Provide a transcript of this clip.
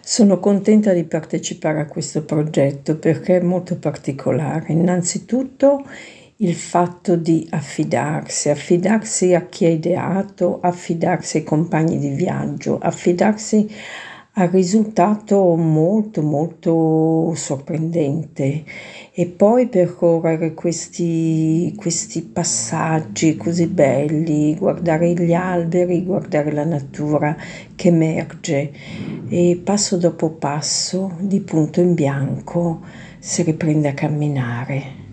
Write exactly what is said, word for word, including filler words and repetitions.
Sono contenta di partecipare a questo progetto perché è molto particolare. Innanzitutto il fatto di affidarsi, affidarsi a chi ha ideato, affidarsi ai compagni di viaggio, affidarsi al risultato molto molto sorprendente e poi percorrere questi, questi passaggi così belli, guardare gli alberi, guardare la natura che emerge e passo dopo passo, di punto in bianco, si riprende a camminare.